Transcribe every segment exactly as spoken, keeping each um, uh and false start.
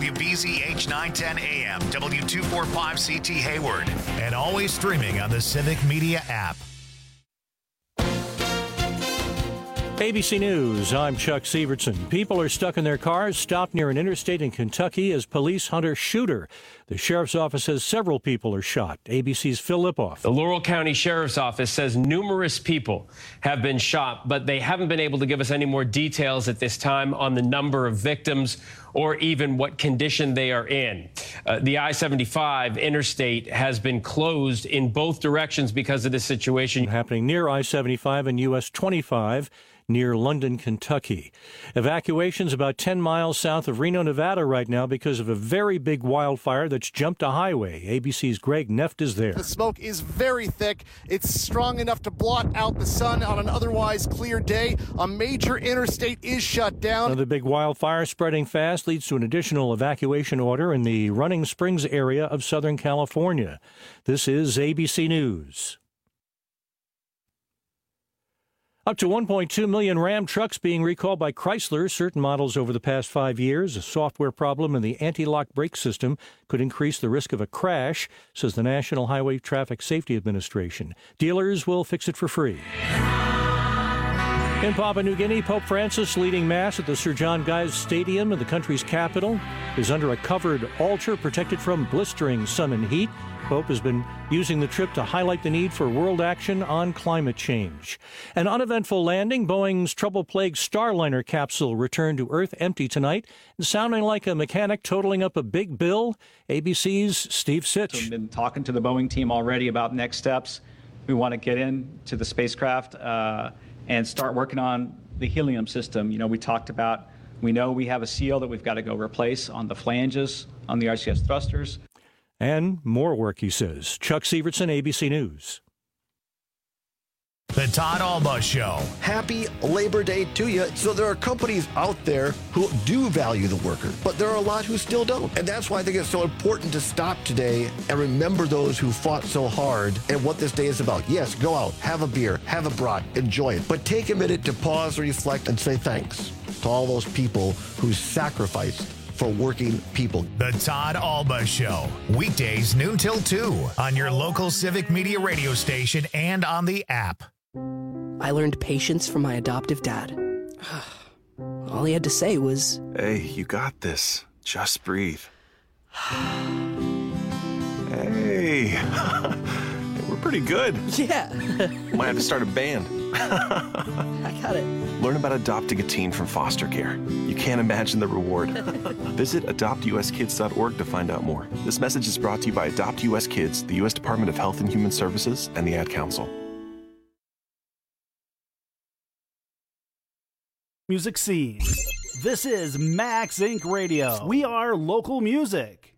W B Z H nine ten A M, W two forty-five C T Hayward, and always streaming on the Civic Media app. A B C News, I'm Chuck Sievertson. People are stuck in their cars, stopped near an interstate in Kentucky as police hunt a shooter. The sheriff's office says several people are shot. A B C's Phil Lipoff. The Laurel County Sheriff's Office says numerous people have been shot, but they haven't been able to give us any more details at this time on the number of victims or even what condition they are in. Uh, the I seventy-five interstate has been closed in both directions because of this situation. Happening near I seventy-five and U S twenty-five. Near London, Kentucky. Evacuations about ten miles south of Reno, Nevada right now because of a very big wildfire that's jumped a highway. A B C's Greg Neft is there. The smoke is very thick. It's strong enough to blot out the sun on an otherwise clear day. A major interstate is shut down. Another big wildfire spreading fast leads to an additional evacuation order in the Running Springs area of Southern California. This is A B C News. Up to one point two million Ram trucks being recalled by Chrysler, certain models over the past five years. A software problem in the anti-lock brake system could increase the risk of a crash, says the National Highway Traffic Safety Administration. Dealers will fix it for free. In Papua New Guinea, Pope Francis leading Mass at the Sir John Guy's Stadium in the country's capital is under a covered altar protected from blistering sun and heat. Pope has been using the trip to highlight the need for world action on climate change. An uneventful landing. Boeing's trouble-plagued Starliner capsule returned to Earth empty tonight, and sounding like a mechanic totaling up a big bill. A B C's Steve Sitch. We've been talking to the Boeing team already about next steps. We want to get into the spacecraft uh, and start working on the helium system. You know, we talked about, we know we have a seal that we've got to go replace on the flanges, on the R C S thrusters. And more work, he says. Chuck Sievertson, A B C News. The Todd Alba Show. Happy Labor Day to you. So there are companies out there who do value the worker, but there are a lot who still don't. And that's why I think it's so important to stop today and remember those who fought so hard and what this day is about. Yes, go out, have a beer, have a brat, enjoy it. But take a minute to pause, reflect, and say thanks to all those people who sacrificed for working people. The Todd Alba Show. Weekdays noon till two on your local Civic Media radio station and on the app. I learned patience from my adoptive dad. All he had to say was, "Hey, you got this. Just breathe." Hey, we're pretty good. Yeah. Might have to start a band. I got it. Learn about adopting a teen from foster care. You can't imagine the reward. Visit adopt u s kids dot org to find out more. This message is brought to you by Adopt U S Kids, the U S Department of Health and Human Services, and the Ad Council. Music scene. This is Max Incorporated. Radio. We are local music.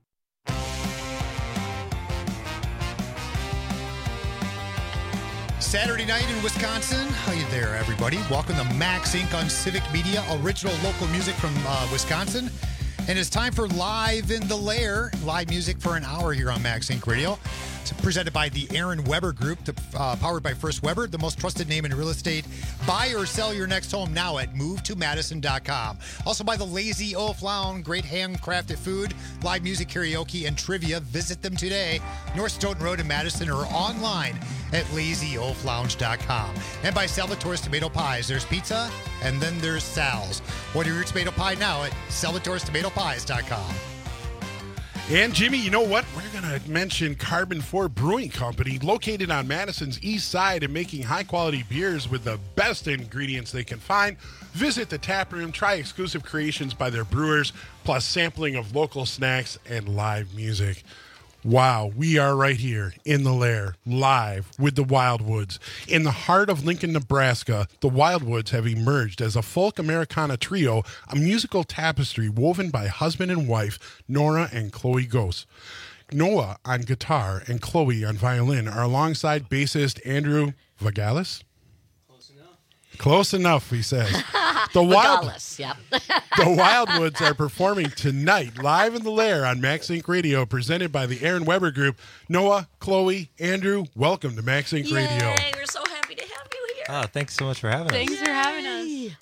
Saturday night in Wisconsin. How you there, everybody? Welcome to Max Incorporated on Civic Media, original local music from uh, Wisconsin. And it's time for Live in the Lair, live music for an hour here on Max Incorporated Radio. It's presented by the Aaron Weber Group, to, uh, powered by First Weber, the most trusted name in real estate. Buy or sell your next home now at move to madison dot com. Also by the Lazy Oaf Lounge, great handcrafted food, live music, karaoke, and trivia. Visit them today, North Stoughton Road in Madison, or online at lazy oaf lounge dot com. And by Salvatore's Tomato Pies. There's pizza, and then there's Sal's. Order your tomato pie now at salvatore's tomato pies dot com. And Jimmy, you know what? We're going to mention Carbon four Brewing Company, located on Madison's east side and making high-quality beers with the best ingredients they can find. Visit the tap room, try exclusive creations by their brewers, plus sampling of local snacks and live music. Wow, we are right here in the Lair, live with the Wildwoods. In the heart of Lincoln, Nebraska, the Wildwoods have emerged as a folk Americana trio, a musical tapestry woven by husband and wife, Nora and Chloe Gose. Noah on guitar and Chloe on violin are alongside bassist Andrew Vagalis. Close enough, he says. The Wild, yep. The Wildwoods are performing tonight, live in the Lair on Max Inc Radio, presented by the Aaron Weber Group. Noah, Chloe, Andrew, welcome to Max Inc Yay, Radio. We're so happy to have you here. Oh, thanks so much for having Thanks us. for having us.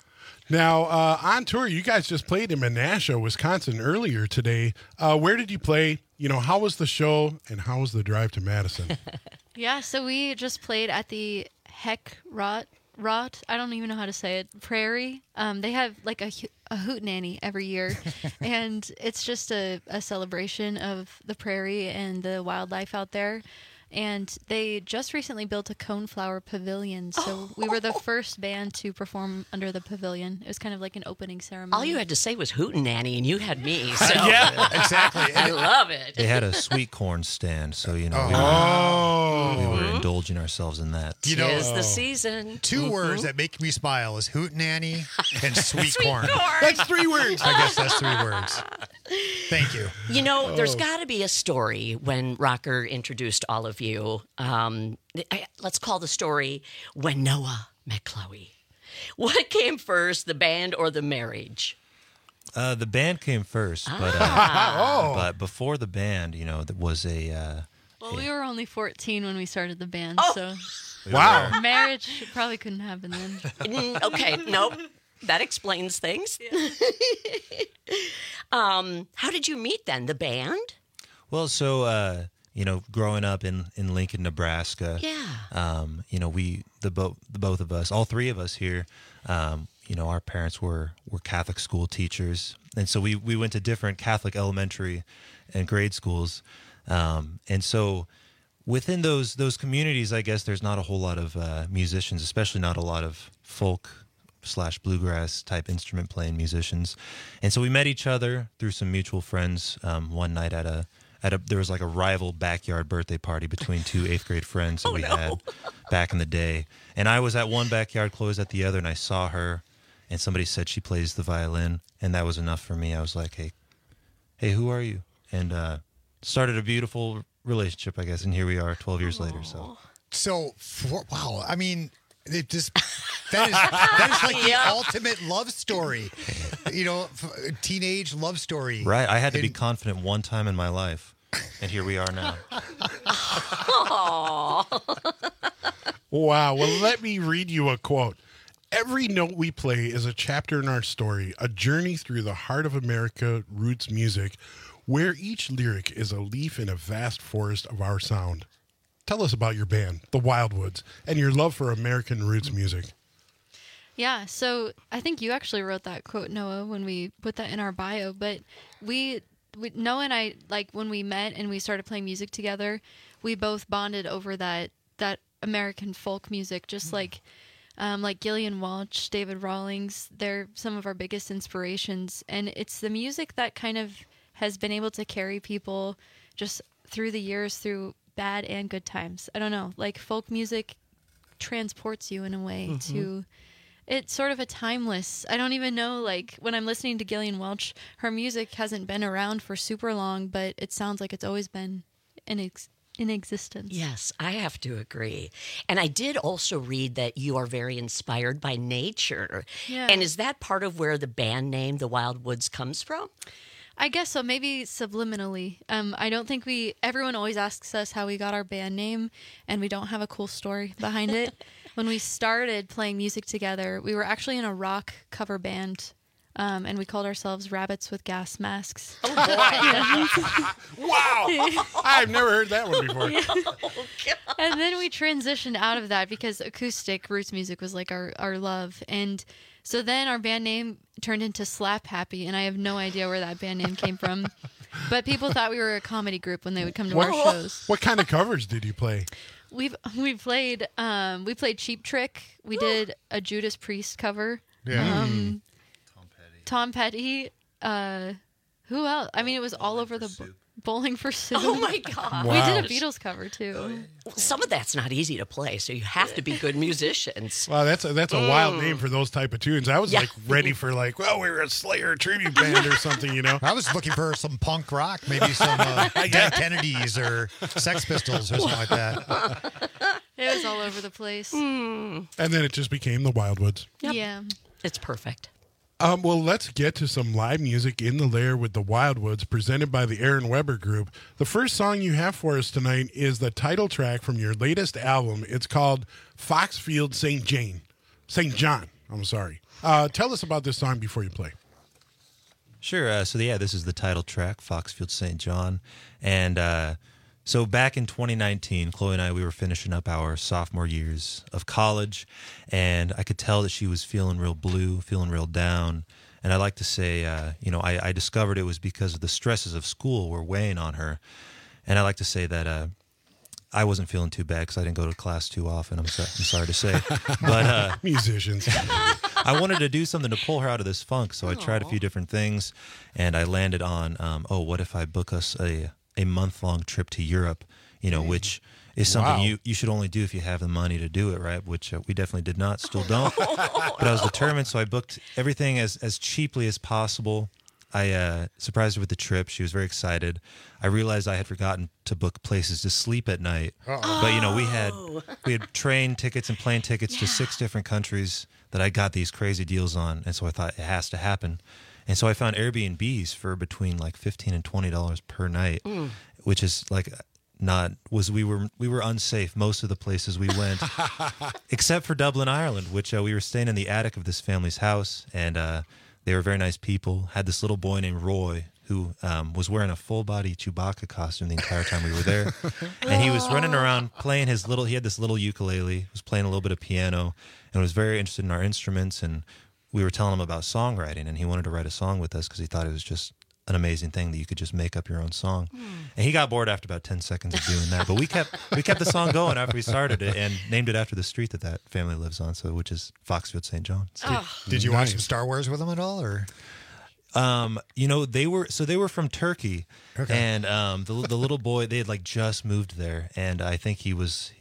Now, uh, on tour, you guys just played in Menasha, Wisconsin earlier today. Uh, where did you play? You know, how was the show and how was the drive to Madison? Yeah, so we just played at the Heck Rot, Rot, I don't even know how to say it, Prairie. Um, they have like a, a hootenanny every year, and it's just a, a celebration of the prairie and the wildlife out there. And they just recently built a coneflower pavilion, so oh. we were the first band to perform under the pavilion. It was kind of like an opening ceremony. All you had to say was hootenanny, and you had me. So. yeah, exactly. I love it. They had a sweet corn stand, so, you know, oh. we, were, oh. we were indulging ourselves in that. You know, Tis the season. Two mm-hmm. words that make me smile is hootenanny and sweet, sweet corn. corn. That's three words. I guess that's three words. Thank you. You know, oh. there's got to be a story when Rocker introduced all of you. Um, I, let's call the story When Noah Met Chloe. What came first, the band or the marriage? Uh, the band came first, ah. but uh, oh. but before the band, you know, there was a. Uh, well, we were only fourteen when we started the band, oh. so wow, marriage probably couldn't happen then. Mm, okay, nope. That explains things. Yeah. um, how did you meet then? The band? Well, so uh, you know, growing up in, in Lincoln, Nebraska, yeah. Um, you know, we the both the both of us, all three of us here, um, you know, our parents were were Catholic school teachers, and so we we went to different Catholic elementary and grade schools, um, and so within those those communities, I guess there's not a whole lot of uh, musicians, especially not a lot of folk slash bluegrass type instrument playing musicians. And so we met each other through some mutual friends um, one night at a, at a, there was like a rival backyard birthday party between two eighth grade friends that oh, we no. had back in the day. And I was at one backyard, Chloe was at the other, and I saw her and somebody said she plays the violin, and that was enough for me. I was like, hey, hey, who are you? And uh, started a beautiful relationship, I guess. And here we are twelve years Aww. later. So, so for, wow. I mean, it just that is that is like yeah. the ultimate love story, you know, teenage love story. Right. I had to and, be confident one time in my life, and here we are now. Wow. Well, let me read you a quote. Every note we play is a chapter in our story, a journey through the heart of America roots music, where each lyric is a leaf in a vast forest of our sound. Tell us about your band, The Wildwoods, and your love for American roots music. Yeah, so I think you actually wrote that quote, Noah, when we put that in our bio. But we, we Noah and I, like when we met and we started playing music together, we both bonded over that that American folk music, just mm. like um, like Gillian Welch, David Rawlings. They're some of our biggest inspirations, and it's the music that kind of has been able to carry people just through the years, through bad and good times. I don't know, like folk music transports you in a way mm-hmm. to, it's sort of a timeless, I don't even know, like when I'm listening to Gillian Welch, her music hasn't been around for super long, but it sounds like it's always been in ex- in existence. Yes, I have to agree. And I did also read that you are very inspired by nature. Yeah. And is that part of where the band name, The Wildwoods, comes from? I guess so, maybe subliminally. Um, I don't think we, everyone always asks us how we got our band name, and we don't have a cool story behind it. When we started playing music together, we were actually in a rock cover band, um, and we called ourselves Rabbits with Gas Masks. Oh, boy. Wow! I've never heard that one before. Yeah. Oh, and then we transitioned out of that because acoustic roots music was like our, our love, and so then our band name turned into Slap Happy, and I have no idea where that band name came from. But people thought we were a comedy group when they would come to what, our shows. What kind of covers did you play? We've we played um, we played Cheap Trick. We did a Judas Priest cover. Yeah. Um, Tom Petty. Tom Petty. Uh, who else? I mean, it was all over the bo- Bowling for Soup. Oh my God! Wow. We did a Beatles cover too. Oh, yeah. Well, some of that's not easy to play, so you have to be good musicians. Wow, that's a, that's a mm. wild name for those type of tunes. I was yeah. like ready for like, well, we were a Slayer tribute band or something, you know. I was looking for some punk rock, maybe some uh, Dead Kennedys or Sex Pistols or something like that. It was all over the place. Mm. And then it just became the Wildwoods. Yep. Yeah, it's perfect. Um, well, let's get to some live music in the lair with the Wildwoods, presented by the Aaron Weber Group. The first song you have for us tonight is the title track from your latest album. It's called Foxfield Saint Jane. Saint John. I'm sorry. Uh, tell us about this song before you play. Sure. Uh, so, yeah, this is the title track, Foxfield Saint John. And uh, so back in twenty nineteen, Chloe and I, we were finishing up our sophomore years of college, and I could tell that she was feeling real blue, feeling real down. And I like to say, uh, you know, I, I discovered it was because of the stresses of school were weighing on her. And I like to say that uh, I wasn't feeling too bad because I didn't go to class too often, I'm, so, I'm sorry to say. But uh, musicians. I wanted to do something to pull her out of this funk, so I tried a few different things, and I landed on, um, oh, what if I book us a, a month-long trip to Europe, you know, which is something Wow. you, you should only do if you have the money to do it, right? Which uh, we definitely did not, still don't. But I was determined, so I booked everything as, as cheaply as possible. I uh, surprised her with the trip. She was very excited. I realized I had forgotten to book places to sleep at night. Uh-oh. But, you know, we had we had train tickets and plane tickets to six different countries that I got these crazy deals on. And so I thought it has to happen. And so I found Airbnbs for between like fifteen and twenty dollars per night, Mm. which is like not was we were we were unsafe most of the places we went, except for Dublin, Ireland, which uh, we were staying in the attic of this family's house, and uh, they were very nice people. Had this little boy named Roy who um, was wearing a full body Chewbacca costume the entire time we were there, and he was running around playing his little. He had this little ukulele, was playing a little bit of piano, and was very interested in our instruments. And we were telling him about songwriting, and he wanted to write a song with us because he thought it was just an amazing thing that you could just make up your own song. Mm. And he got bored after about ten seconds of doing that, but we kept we kept the song going after we started it and named it after the street that that family lives on, so which is Foxfield Saint John. So, Did, did you watch some Star Wars with them at all, or? Um, you know, they were so they were from Turkey, Okay. and um, the the little boy, they had like just moved there, and I think he was.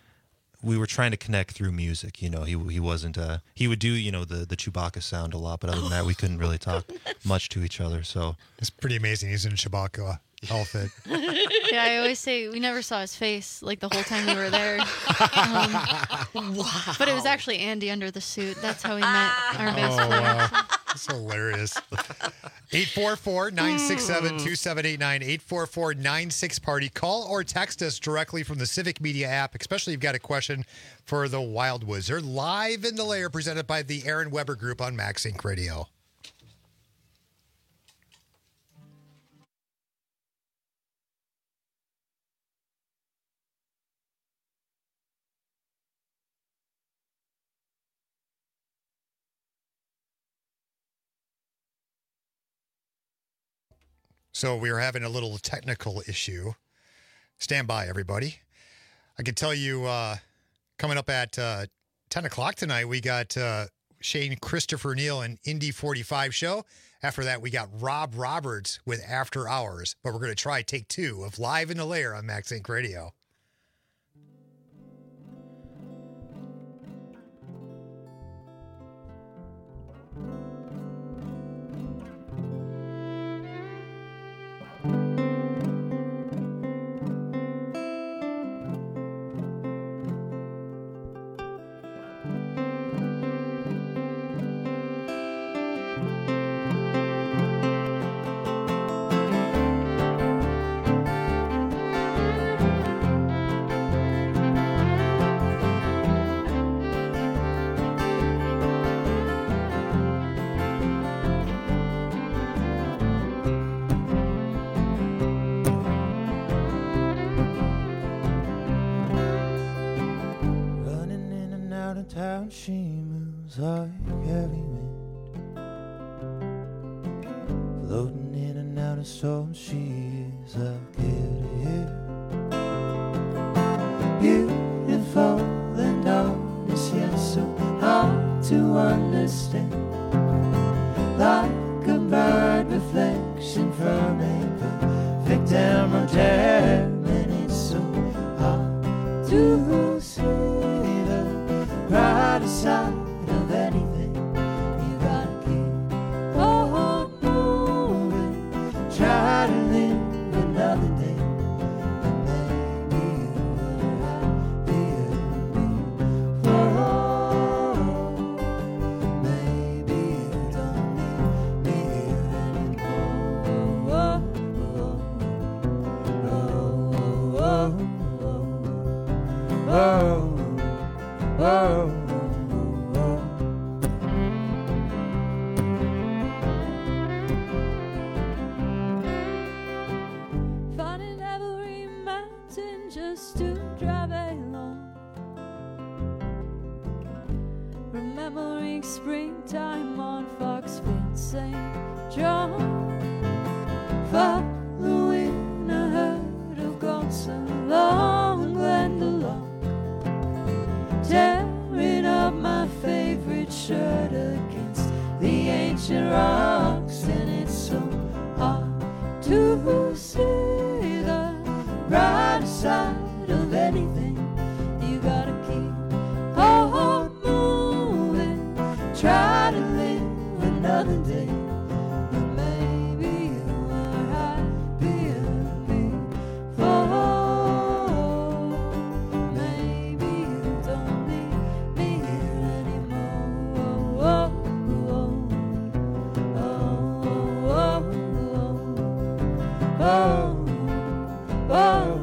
We were trying to connect through music, you know. He he wasn't. Uh, he would do, you know, the the Chewbacca sound a lot, but other than that, we couldn't really talk much to each other. So it's pretty amazing. He's in a Chewbacca outfit. Yeah, I always say we never saw his face like the whole time we were there. Um, wow. But it was actually Andy under the suit. That's how we met our bass Oh, player. wow. That's hilarious. eight four four, nine six seven, two seven eight nine, eight four four, nine six party. Call or text us directly from the Civic Media app, especially if you've got a question for the Wild Wizard. Live in the Lair, presented by the Aaron Weber Group on Max Inc Radio. So we are having a little technical issue. Stand by, everybody. I can tell you, uh, coming up at uh, ten o'clock tonight, we got uh, Shane Christopher Neal and Indy forty-five show. After that, we got Rob Roberts with After Hours. But we're going to try take two of Live in the Lair on Max Inc Radio. Running in and out of town, she moves like heavy wind. Floating in and out of storm, she is like here to here. Beautiful and honest, yet so hard to understand. Like a bird reflection from a perfect emerald gem, and it's so hard to see the brighter side of anything. You gotta keep on moving, try to live another day, and maybe you will be before. Maybe you don't need me anymore. Oh, oh, oh, oh, oh, oh. to see the bright side of anything. You gotta keep on moving, try to live another day. But maybe you were happier before. Maybe you don't need me here anymore. Oh, oh, oh, oh, oh, oh, oh.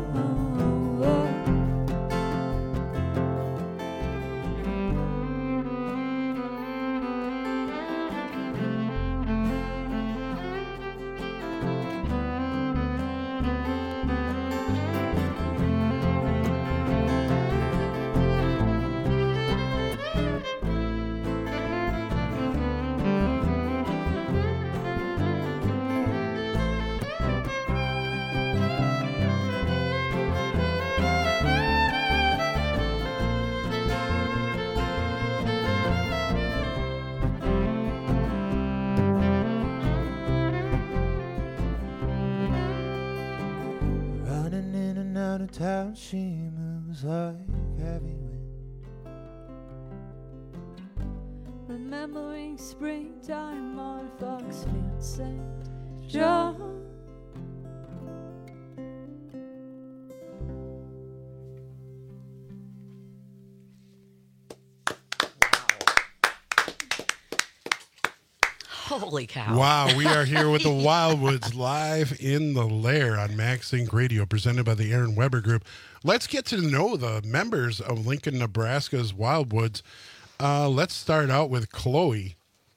Running in and out of town, she moves like heavy wind. Remembering springtime on Foxfield Saint John. Holy cow. Wow, we are here with the Wildwoods live in the Lair on MaxSync Radio, presented by the Aaron Weber Group. Let's get to know the members of Lincoln, Nebraska's Wildwoods. Uh, let's start out with Chloe.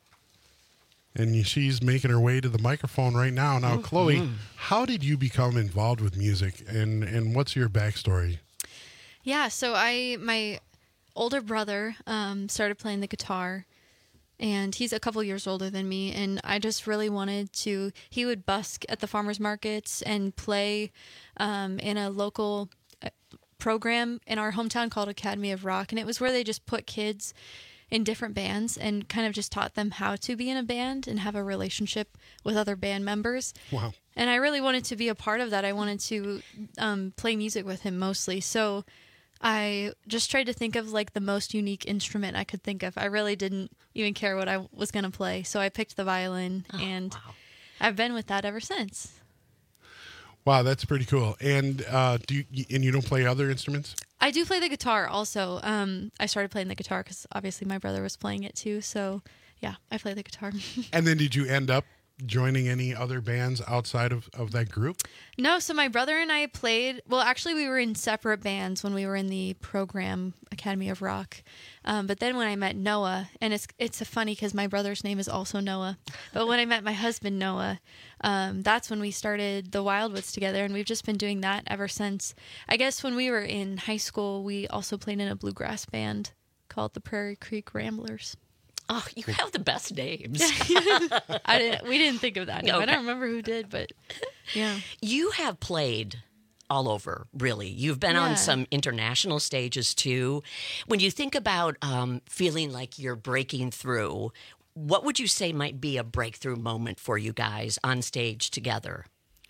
And she's making her way to the microphone right now. Now, mm-hmm. Chloe, how did you become involved with music, and, and what's your backstory? Yeah, so I my older brother um, started playing the guitar. And he's a couple years older than me, and I just really wanted to, he would busk at the farmers markets and play um, in a local program in our hometown called Academy of Rock, and it was where they just put kids in different bands and kind of just taught them how to be in a band and have a relationship with other band members. Wow. And I really wanted to be a part of that. I wanted to um, play music with him mostly, so I just tried to think of like the most unique instrument I could think of. I really didn't even care what I was going to play. So I picked the violin, oh, and wow. I've been with that ever since. Wow, that's pretty cool. And uh, do you, and you don't play other instruments? I do play the guitar also. Um, I started playing the guitar because obviously my brother was playing it too. So yeah, I play the guitar. And then did you end up joining any other bands outside of, of that group? No, so my brother and I played, well, actually we were in separate bands when we were in the program Academy of Rock. Um, but then when I met Noah, and it's it's a funny because my brother's name is also Noah, but when I met my husband Noah, um, that's when we started the Wildwoods together, and we've just been doing that ever since. I guess when we were in high school, we also played in a bluegrass band called the Prairie Creek Ramblers. Oh, you have the best names. I didn't. We didn't think of that. No, okay. I don't remember who did, but yeah. You have played all over, really. You've been yeah. on some international stages too. When you think about um, feeling like you're breaking through, what would you say might be a breakthrough moment for you guys on stage together?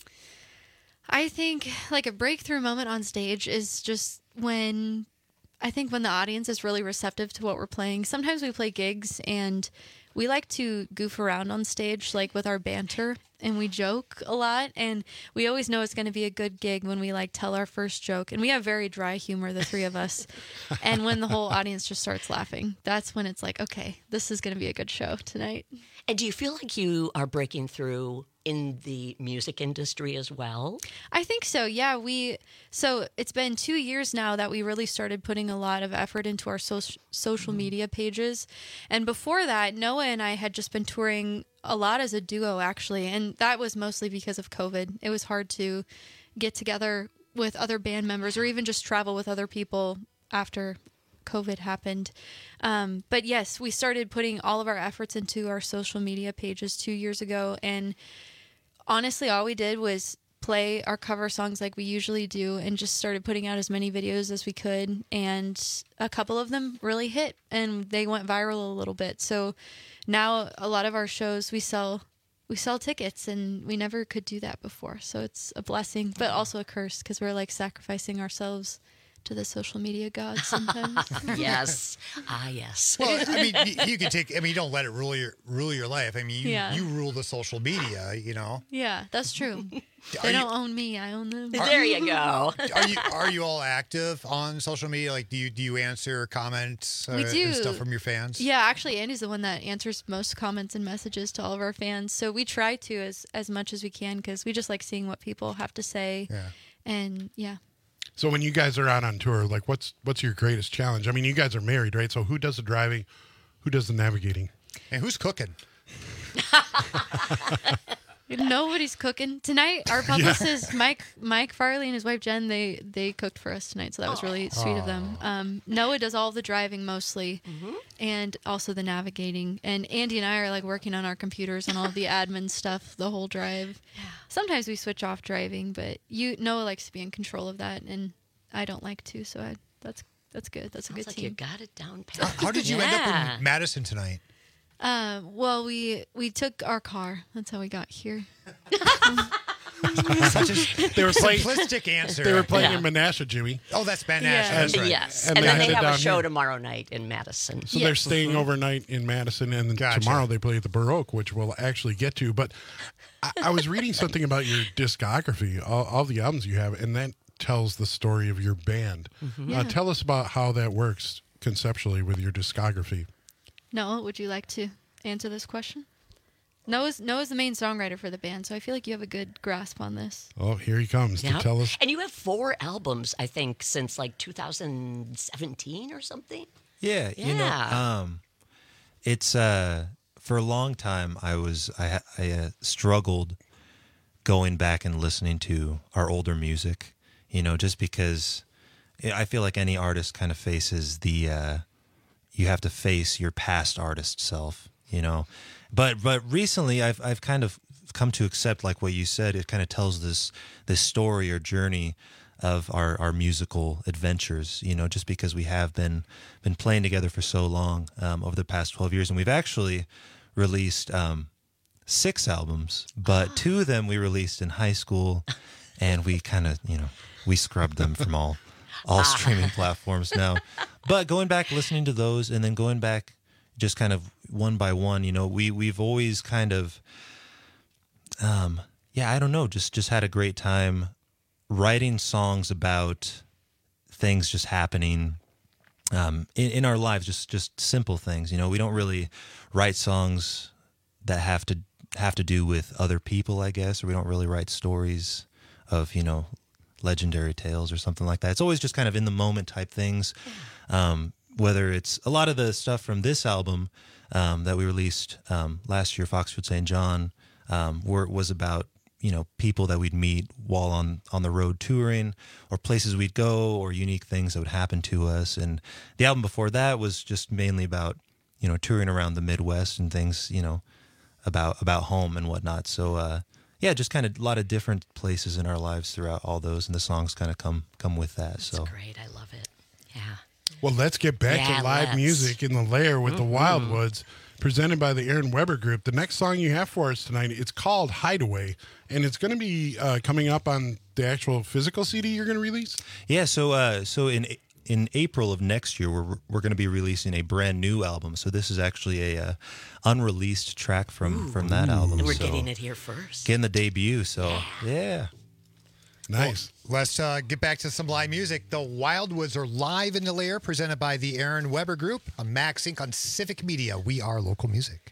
I think like a breakthrough moment on stage is just when. I think when the audience is really receptive to what we're playing. Sometimes we play gigs and we like to goof around on stage, like with our banter, and we joke a lot, and we always know it's going to be a good gig when we like tell our first joke, and we have very dry humor, the three of us. And when the whole audience just starts laughing, that's when it's like, okay, this is going to be a good show tonight. And do you feel like you are breaking through in the music industry as well? I think so. Yeah, we so it's been two years now that we really started putting a lot of effort into our so- social media pages. And before that, Noah and I had just been touring a lot as a duo, actually, and that was mostly because of COVID. It was hard to get together with other band members or even just travel with other people after COVID happened. Um, but yes, we started putting all of our efforts into our social media pages two years ago, and honestly, all we did was play our cover songs like we usually do and just started putting out as many videos as we could. And a couple of them really hit and they went viral a little bit. So now a lot of our shows, we sell we sell tickets, and we never could do that before. So it's a blessing, but also a curse because we're like sacrificing ourselves to the social media gods sometimes. Yes. Ah, yes. Well, I mean, you, you can take. I mean, you don't let it rule your rule your life. I mean, you Yeah. you rule the social media. You know. Yeah, that's true. They Are don't you- own me; I own them. There you go. Are you are you all active on social media? Like, do you do you answer comments uh, We do. and stuff from your fans? Yeah, actually, Andy's the one that answers most comments and messages to all of our fans. So we try to as as much as we can because we just like seeing what people have to say. Yeah. And yeah. So when you guys are out on tour, like what's what's your greatest challenge? I mean, you guys are married, right? So who does the driving? Who does the navigating? And who's cooking? Nobody's cooking tonight. Our publicist Mike Mike Farley and his wife Jen they they cooked for us tonight, so that was really sweet of them. Um, Noah does all the driving mostly, and also the navigating. And Andy and I are like working on our computers and all the admin stuff the whole drive. Sometimes we switch off driving, but you Noah likes to be in control of that, and I don't like to. So I, that's that's good. That's a Sounds good like team. you got it down pat. How, how did you end Yeah. up in Madison tonight? Uh, well, we we took our car. That's how we got here. Such a They were playing simplistic answer. They were playing Yeah. in Menasha, Jimmy. Oh, that's Menasha. Yeah. That's right. Yes. And And, they then they headed have a down show here. tomorrow night in Madison. So they're staying overnight in Madison, and then Gotcha. tomorrow they play at the Baroque, which we'll actually get to. But I, I was reading something about your discography, all, all the albums you have, and that tells the story of your band. Yeah. Uh, tell us about how that works conceptually with your discography. Noah, would you like to answer this question? Noah's Noah's the main songwriter for the band, so I feel like you have a good grasp on this. Oh, here he comes Yep. to tell us. And you have four albums, I think, since like two thousand seventeen or something. Yeah, you know, Yeah. um, it's uh, for a long time I was I, ha- I uh, struggled going back and listening to our older music, you know, just because I feel like any artist kind of faces the uh, you have to face your past artist self, you know. But but recently I've I've kind of come to accept, like what you said, it kind of tells this this story or journey of our, our musical adventures, you know, just because we have been been playing together for so long um, over the past twelve years. And we've actually released um, six albums, but two of them we released in high school, and we kind of, you know, we scrubbed them from all all streaming platforms now. But going back, listening to those, and then going back just kind of one by one, you know, we, we've always kind of, um, yeah, I don't know, just, just had a great time writing songs about things just happening um, in, in our lives, just, just simple things. You know, we don't really write songs that have to have to do with other people, I guess, or we don't really write stories of, you know, legendary tales or something like that. It's always just kind of in the moment type things. Um, whether it's a lot of the stuff from this album um, that we released um, last year, Foxwood Saint John, um, where it was about, you know, people that we'd meet while on, on the road touring, or places we'd go, or unique things that would happen to us. And the album before that was just mainly about, you know, touring around the Midwest and things, you know, about about home and whatnot. So uh, yeah, just kind of a lot of different places in our lives throughout all those, and the songs kind of come come with that. That's so great. I love it. Yeah. Well, let's get back Yeah, to live let's. music in the Lair with Mhm. the Wildwoods, presented by the Aaron Weber Group. The next song you have for us tonight, it's called Hideaway, and it's going to be uh, coming up on the actual physical C D you're going to release? Yeah, so uh, so in in April of next year, we're we're going to be releasing a brand new album. So this is actually a uh, unreleased track from from that album. And we're So getting it here first. getting the debut. So yeah. Nice. Well, let's uh, get back to some live music. The Wildwoods are live in the Lair, presented by the Aaron Weber Group on Max Incorporated on Civic Media. We are local music.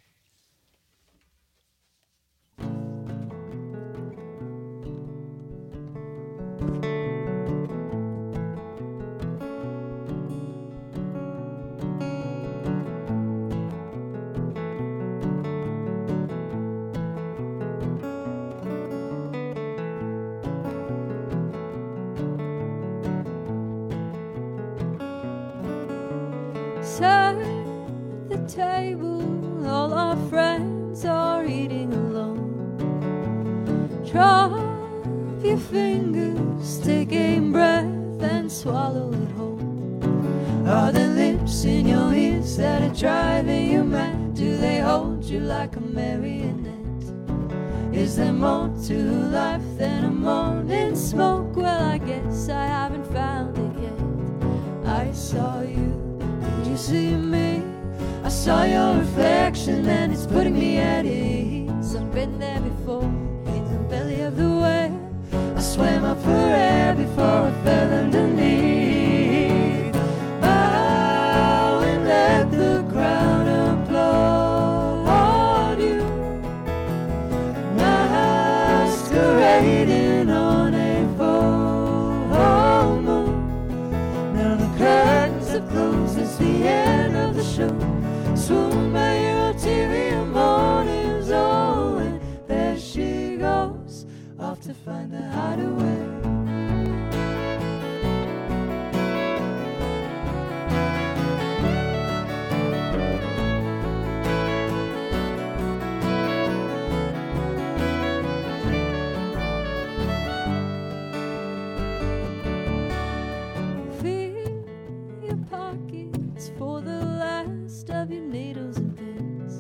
Sat at the table, all our friends are eating alone. Drop your fingers, take a breath and swallow it whole. Are the lips in your ears that are driving you mad? Do they hold you like a marionette? Is there more to life than a morning smoke? Well, I guess I haven't found it yet. I saw you, did you see me? I saw your reflection and it's putting me at ease. I've been there before, in the belly of the whale. I swam up for air before I fell underneath. Bow and let the crowd applaud you. Masquerading on a full moon. Now the curtains have closed, it's the end of the show. Swoon by your T V mornings, oh, and there she goes, off to find the hideaway. Fill your pockets for the last of your needles and pins.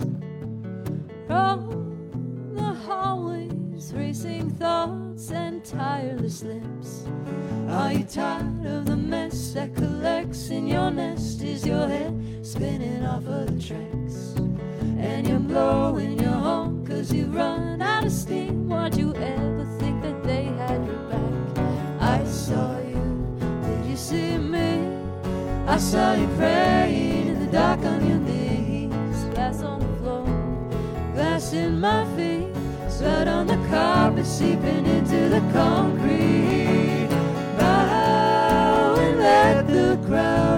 Roll the hallways, racing thoughts and tireless lips. Are you tired of the mess that collects in your nest? Is your head spinning off of the tracks? And you're blowing your horn cause you've run out of steam. Why'd you ever think that they had your back? I saw you, did you see me? I saw you praying in the dark on your knees. Glass on the floor, glass in my feet, blood on the carpet seeping into the concrete. Bow and let the crowd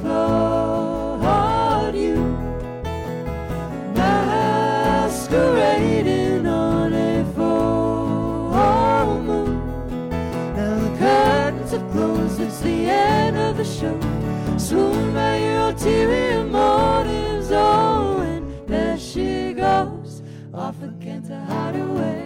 applaud you. Masquerading on a full moon. Now the curtains have closed, it's the end of the show. Swoon by your T V mornings, oh, and there she goes, off again to hide away.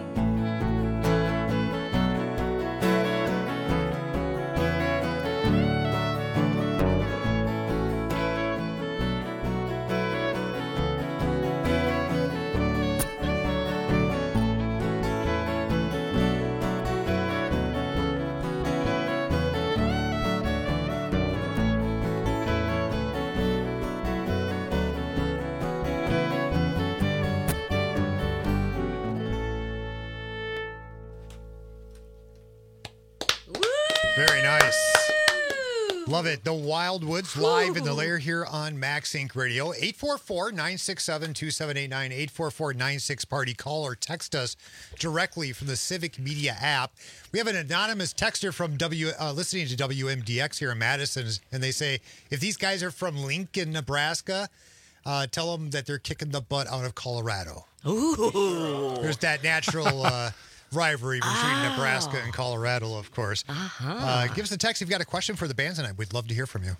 Very nice. Love it. The Wildwoods live in the lair here on Max Inc Radio. eight four four, nine six seven, two seven eight nine, eight four four, nine six party. Call or text us directly from the Civic Media app. We have an anonymous texter from W uh, listening to W M D X here in Madison, and they say, if these guys are from Lincoln, Nebraska, uh, tell them that they're kicking the butt out of Colorado. Ooh. There's that natural... Uh, rivalry between oh. Nebraska and Colorado, of course. Uh-huh. Uh, give us a text if you've got a question for the band tonight. We'd love to hear from you.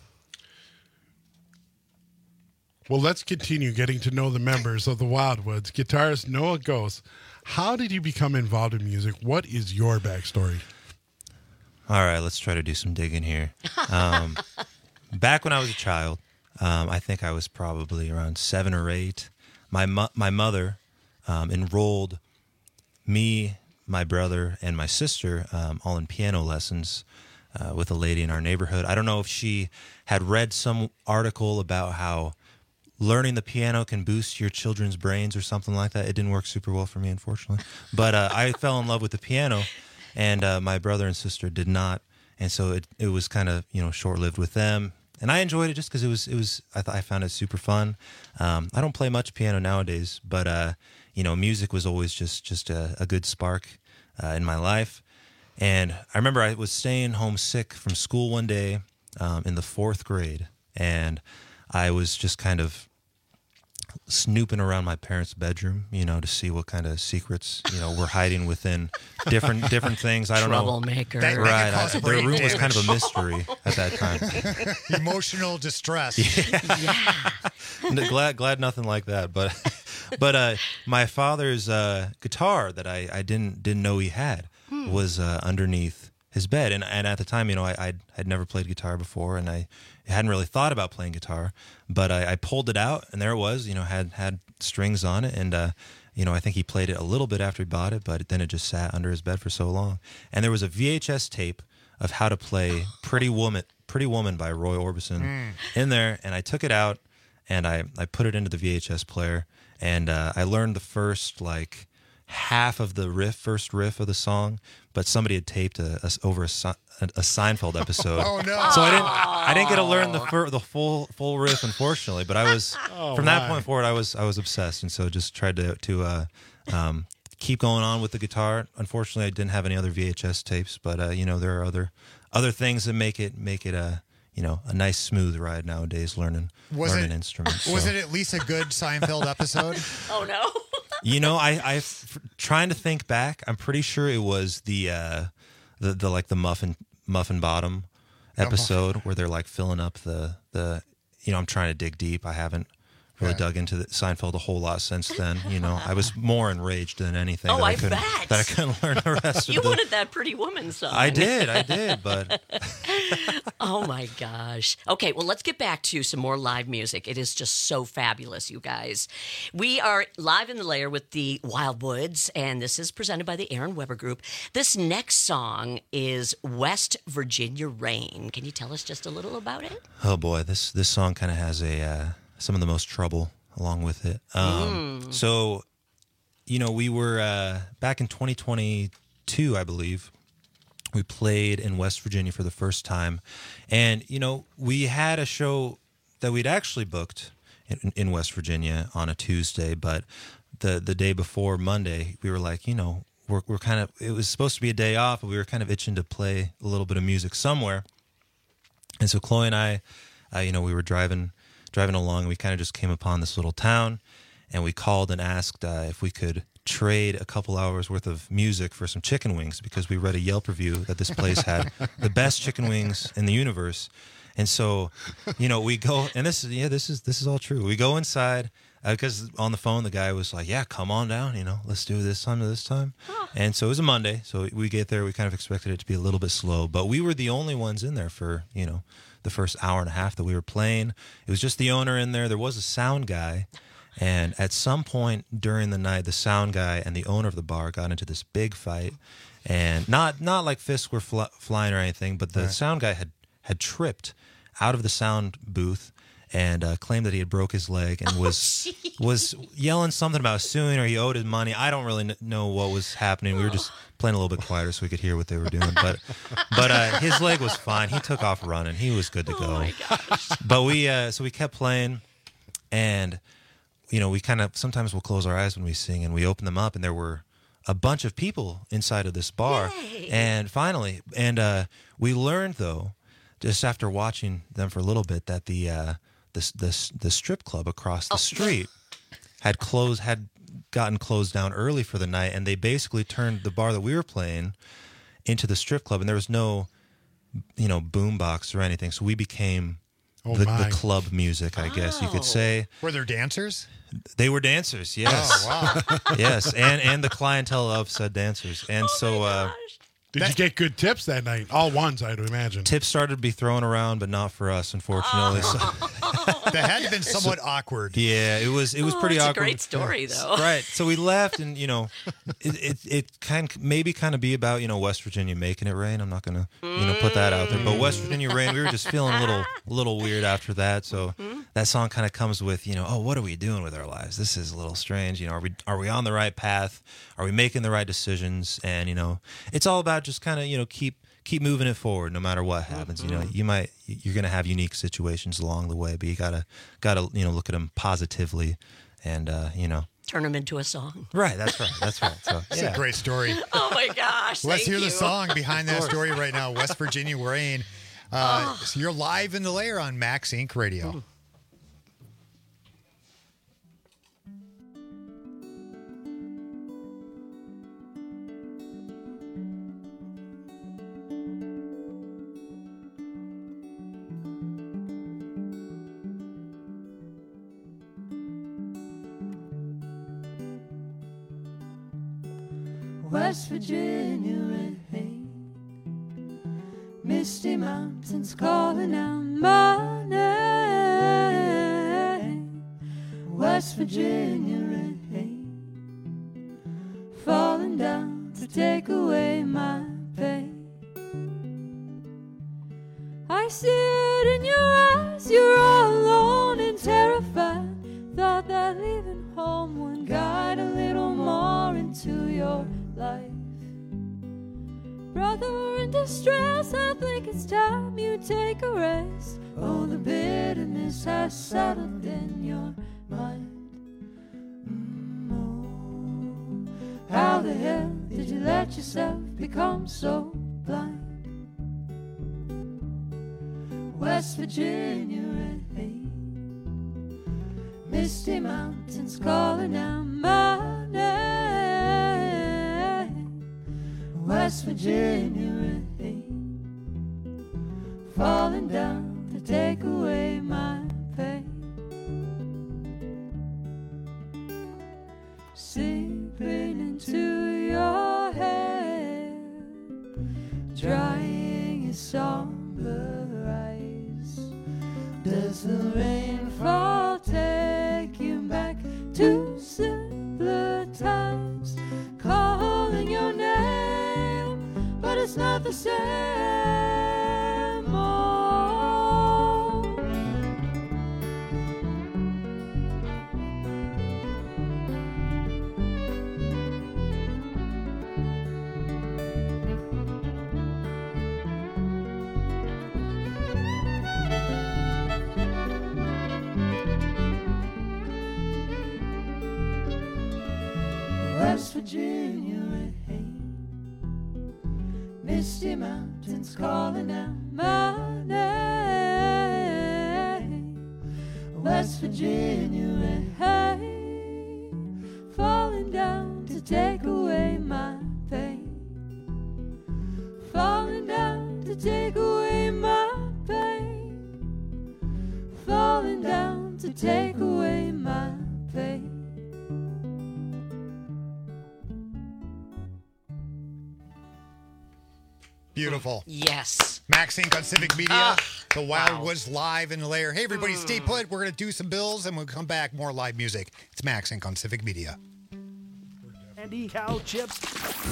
Well, let's continue getting to know the members of the Wildwoods. Guitarist Noah Ghost, how did you become involved in music? What is your backstory? All right, let's try to do some digging here. Um, back when I was a child, um, I think I was probably around seven or eight, my, mo- my mother um, enrolled me, my brother, and my sister um, all in piano lessons uh, with a lady in our neighborhood. I don't know if she had read some article about how learning the piano can boost your children's brains or something like that. It didn't work super well for me, unfortunately. But uh, I fell in love with the piano, and uh, my brother and sister did not. And so it it was kind of, you know, short-lived with them. And I enjoyed it just because it was, it was I, th- I found it super fun. Um, I don't play much piano nowadays, but... Uh, You know, music was always just just a, a good spark uh, in my life. And I remember I was staying home sick from school one day um, in the fourth grade, and I was just kind of snooping around my parents' bedroom, you know, to see what kind of secrets, you know, were hiding within different different things. I don't Troublemaker. know. Troublemaker. Right. I, their room was kind of a mystery at that time. Emotional distress. Yeah. glad, glad nothing like that. But, but uh, my father's uh, guitar that I, I didn't didn't know he had hmm. was uh, underneath his bed, and and at the time, you know, I I'd, had never played guitar before, and I hadn't really thought about playing guitar, but I, I pulled it out, and there it was, you know, had had strings on it, and uh, you know, I think he played it a little bit after he bought it, but then it just sat under his bed for so long. And there was a V H S tape of how to play Pretty Woman, Pretty Woman by Roy Orbison Mm. in there, and I took it out and I, I put it into the V H S player, and uh, I learned the first like half of the riff, first riff of the song, but somebody had taped a, a, over a, a, a Seinfeld episode. Oh, no. So I didn't I didn't get to learn the fir- the full full riff, unfortunately. But I was Oh, from that my. point forward, I was I was obsessed, and so just tried to to uh, um, keep going on with the guitar. Unfortunately, I didn't have any other V H S tapes, but uh, you know, there are other other things that make it make it a you know a nice smooth ride nowadays. Learning Was learning it- instruments. Was so. it at least a good Seinfeld episode? Oh no. You know, I, I, f- trying to think back. I'm pretty sure it was the, uh, the, the like the muffin, muffin bottom episode where they're like filling up the, the. You know, I'm trying to dig deep. I haven't really Yeah. dug into the Seinfeld a whole lot since then. You know, I was more enraged than anything. Oh, that I, I couldn't, bet. that I couldn't learn the rest You of the. wanted that Pretty Woman song. I did, I did, but Oh my gosh. Okay, well, let's get back to some more live music. It is just so fabulous, you guys. We are live in the lair with the Wildwoods, and this is presented by the Aaron Weber Group. This next song is West Virginia Rain. Can you tell us just a little about it? oh boy, this this song kind of has a uh, some of the most trouble along with it. Um, Mm. So, you know, we were uh, back in twenty twenty-two, I believe. We played in West Virginia for the first time, and you know, we had a show that we'd actually booked in, in West Virginia on a Tuesday, but the the day before Monday, we were like, you know, we're we're kind of it was supposed to be a day off, but we were kind of itching to play a little bit of music somewhere. And so Chloe and I, uh, you know, we were driving driving along, and we kind of just came upon this little town, and we called and asked uh, if we could trade a couple hours worth of music for some chicken wings, because we read a Yelp review that this place had the best chicken wings in the universe. And so, you know, we go, and this is yeah, this is this is all true. We go inside because uh, on the phone the guy was like, "Yeah, come on down. You know, let's do this time to this time." And so it was a Monday. So we get there. We kind of expected it to be a little bit slow, but we were the only ones in there for you know the first hour and a half that we were playing. It was just the owner in there. There was a sound guy. And at some point during the night, the sound guy and the owner of the bar got into this big fight, and not not like fists were fl- flying or anything, but the Right. sound guy had had tripped out of the sound booth and uh, claimed that he had broke his leg and was was yelling something about suing or he owed his money. I don't really kn- know what was happening. We were just playing a little bit quieter so we could hear what they were doing. But but uh, his leg was fine. He took off running. He was good to go. Oh my gosh. But we uh, so we kept playing, and you know we kind of sometimes we'll close our eyes when we sing, and we open them up, and there were a bunch of people inside of this bar. Yay. And finally, and uh, we learned though, just after watching them for a little bit, that the uh, the, the the strip club across the Oh. street had closed had gotten closed down early for the night, and they basically turned the bar that we were playing into the strip club, and there was no you know boom box or anything, so we became Oh, the, my. the club music, I guess you could say. Were there dancers? They were dancers, yes. Oh, wow. Yes, and and the clientele of said dancers. And so uh, Did you get good tips that night? All ones, I'd imagine. tips started to be thrown around, but not for us, unfortunately. So, That had to have been somewhat awkward. yeah, it was it was Oh, pretty it's a awkward. great story, though. Right. So we left, and you know, it it, it kind maybe kind of be about you know West Virginia making it rain. I'm not gonna you know put that out there, but West Virginia rain. We were just feeling a little a little weird after that. So that song kind of comes with you know, oh, what are we doing with our lives? This is a little strange. You know, are we are we on the right path? Are we making the right decisions? And you know, it's all about just kind of you know keep. Keep moving it forward, no matter what happens. You know, you might you're going to have unique situations along the way, but you gotta gotta you know look at them positively, and uh, you know. Turn them into a song. Right, that's right, that's right. So It's yeah. a great story. Oh my gosh. Let's thank hear the you. song behind that story right now. West Virginia Rain. Uh, so you're live in the lair on Max Inc Radio. West Virginia rain, misty mountains calling out my name. West Virginia rain, see it in your eyes. You're all alone and terrified. Thought that leaving home would guide a little more into your life. Brother in distress, I think it's time you take a rest. Oh, the bitterness has settled in your mind. Mm, oh, how the hell did you let yourself become so blind? West Virginia rain, misty mountains calling out my name. West Virginia rain, falling down to take away my pain. Seeping into your hair, drying your somber eyes. Does the rainfall take you back to simpler times? Calling your name, but it's not the same. Oh. West Virginia rain, misty mountains calling out my name. West Virginia rain, falling down to take away my pain. Falling down to take away my pain. Falling down to take away my pain. Beautiful. Yes. Max Inc on Civic Media. Ah, the Wildwoods live in the lair. Hey, everybody, mm. stay put. We're going to do some bills, and we'll come back. More live music. It's Max Inc on Civic Media. Candy, cow chips,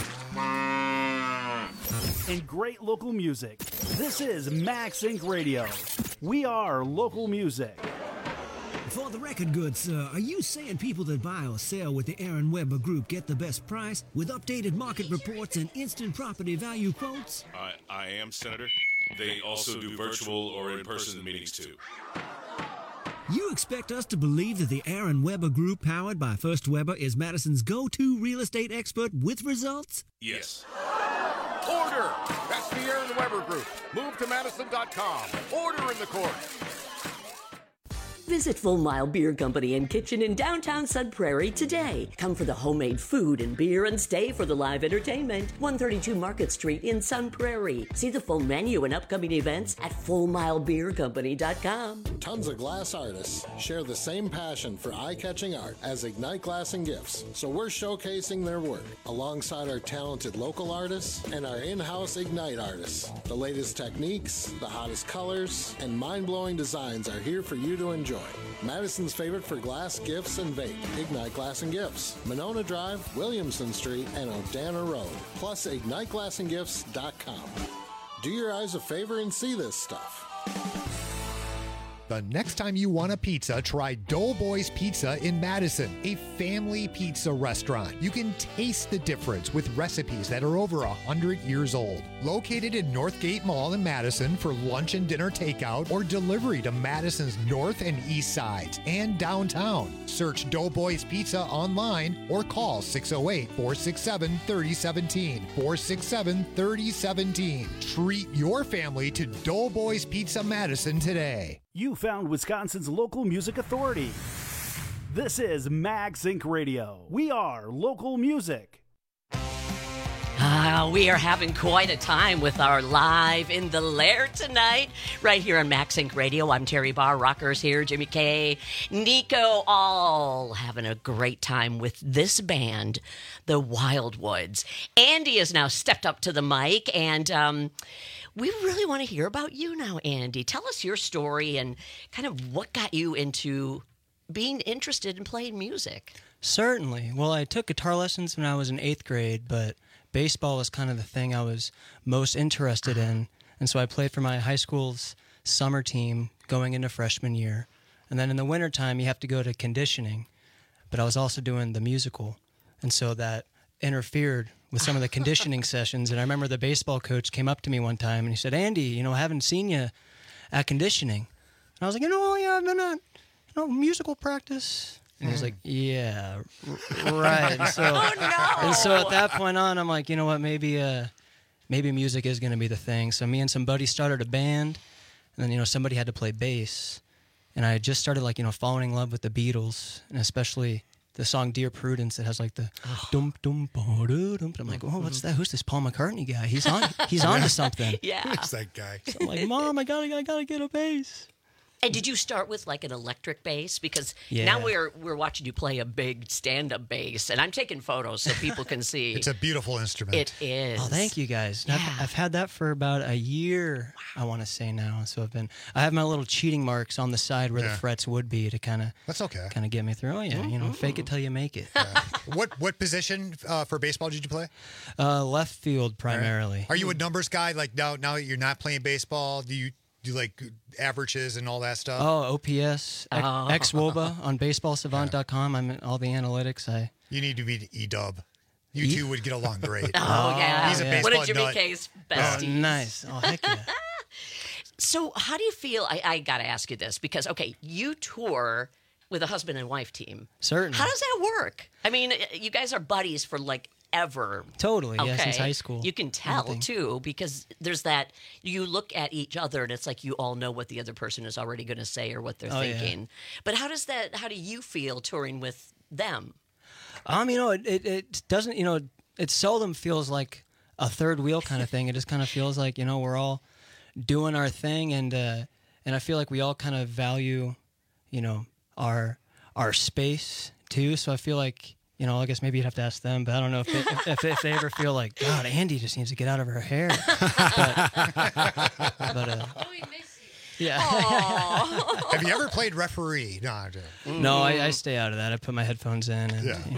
and great local music. This is Max Inc Radio. We are local music. For the record, good sir, are you saying people that buy or sell with the Aaron Weber Group get the best price with updated market reports and instant property value quotes? I, I am, Senator. They also do virtual or in-person meetings, too. You expect us to believe that the Aaron Weber Group, powered by First Weber, is Madison's go-to real estate expert with results? Yes. Order! That's the Aaron Weber Group. Move to Madison dot com. Order in the court. Visit Full Mile Beer Company and Kitchen in downtown Sun Prairie today. Come for the homemade food and beer and stay for the live entertainment. one thirty-two Market Street in Sun Prairie. See the full menu and upcoming events at full mile beer company dot com. Tons of glass artists share the same passion for eye-catching art as Ignite Glass and Gifts, so we're showcasing their work alongside our talented local artists and our in-house Ignite artists. The latest techniques, the hottest colors, and mind-blowing designs are here for you to enjoy. Madison's favorite for glass, gifts, and vape. Ignite Glass and Gifts. Monona Drive, Williamson Street, and O'Dana Road. Plus ignite glass and gifts dot com. Do your eyes a favor and see this stuff. The next time you want a pizza, try Doughboys Pizza in Madison, a family pizza restaurant. You can taste the difference with recipes that are over one hundred years old. Located in Northgate Mall in Madison for lunch and dinner takeout or delivery to Madison's north and east sides and downtown. Search Doughboys Pizza online or call six oh eight, four six seven, three oh one seven, four six seven, three oh one seven. Treat your family to Doughboys Pizza Madison today. You found Wisconsin's local music authority. This is Max Inc Radio. We are local music. Ah, we are having quite a time with our Live in the Lair tonight, right here on Max Inc Radio. I'm Terry Barr, Rockers here, Jimmy K, Nico, all having a great time with this band, the Wildwoods. Andy has now stepped up to the mic, and um, we really want to hear about you now, Andy. Tell us your story and kind of what got you into being interested in playing music. Certainly. Well, I took guitar lessons when I was in eighth grade, but baseball was kind of the thing I was most interested in. And so I played for my high school's summer team going into freshman year. And then in the wintertime, you have to go to conditioning. But I was also doing the musical. And so that interfered with some of the conditioning sessions. And I remember the baseball coach came up to me one time and he said, Andy, you know, I haven't seen you at conditioning. And I was like, you know, yeah, I've been at, you know, musical practice. And he was like, yeah, r- right. And so, Oh, no. and so at that point on, I'm like, you know what, maybe uh, maybe music is going to be the thing. So me and some buddies started a band, and then, you know, somebody had to play bass. And I just started, like, you know, falling in love with the Beatles, and especially the song Dear Prudence that has, like, the dum dum ba dum dum. I'm like, oh, what's that? Who's this Paul McCartney guy? He's on he's on to something. Yeah. Who's that guy? So I'm like, Mom, I gotta, I gotta get a bass. And did you start with like an electric bass? Because Yeah. now we're we're watching you play a big stand-up bass, and I'm taking photos so people can see. It's a beautiful instrument. It is. Oh, thank you guys. Yeah. I've, I've had that for about a year, I want to say now. So I've been, I have my little cheating marks on the side where Yeah. the frets would be to kind of, That's okay. kind of get me through. Oh yeah, you know, fake it till you make it. What what position uh, for baseball did you play? Uh, left field primarily. Are you a numbers guy? Like now, now that you're not playing baseball, do you do like averages and all that stuff? Oh, O P S, X- Oh. X W O B A on baseball savant dot com. I'm in all the analytics. I You need to be E-Dub. You E- two would get along great. Oh, yeah. He's a yeah. baseball One of Jimmy nut. K's Oh, besties. nice. Oh, heck yeah. So how do you feel? I, I got to ask you this because, okay, you tour with a husband and wife team. Certainly. How does that work? I mean, you guys are buddies for like ever. Totally, yeah, Okay. since high school. You can tell Everything. too because there's that you look at each other and it's like you all know what the other person is already going to say or what they're Oh, yeah. thinking. But how does that? How do you feel touring with them? Um, you know, it, it, it doesn't, you know, it seldom feels like a third wheel kind of thing. It just kind of feels like, you know, we're all doing our thing, and uh, and I feel like we all kind of value, you know, our our space too. So I feel like, you know, I guess maybe you'd have to ask them, but I don't know if they, if, if, if they ever feel like, God, Andy just needs to get out of her hair. But, but uh, yeah. Have you ever played referee? No, I don't. No, I, I stay out of that. I put my headphones in. And, Yeah.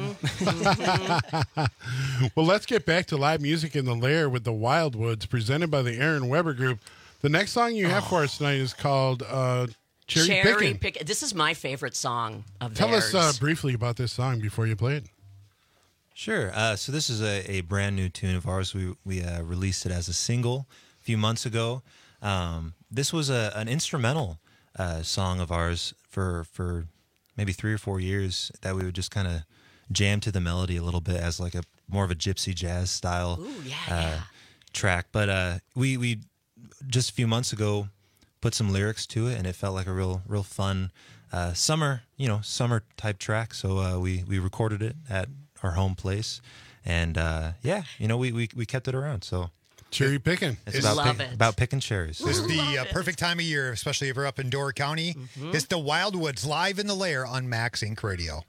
you know. Well, let's get back to live music in the Lair with the Wildwoods, presented by the Aaron Weber Group. The next song you have for us tonight is called uh, Cherry, Cherry Pickin'. Pick. This is my favorite song of Tell theirs. us uh, briefly about this song before you play it. Sure. Uh, so this is a, a brand new tune of ours. We we uh, released it as a single a few months ago. Um, this was a, an instrumental uh, song of ours for for maybe three or four years that we would just kind of jam to the melody a little bit as like a more of a gypsy jazz style Ooh, yeah, uh, yeah. track. But uh, we we just a few months ago put some lyrics to it, and it felt like a real real fun uh, summer you know summer type track. So uh, we we recorded it at our home place, and uh, yeah, you know we, we we kept it around. So cherry picking. It's Is- about Love pick- it. about picking cherries. This is the uh, perfect time of year, especially if you're up in Door County. It's the Wildwoods live in the Lair on Max Inc Radio.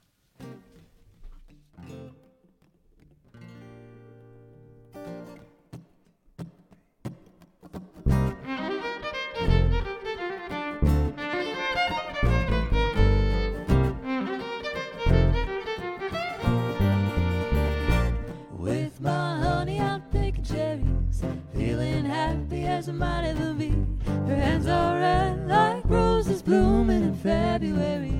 With my honey, I'm picking cherries, feeling happy as I might ever be. Her hands are red like roses blooming in February.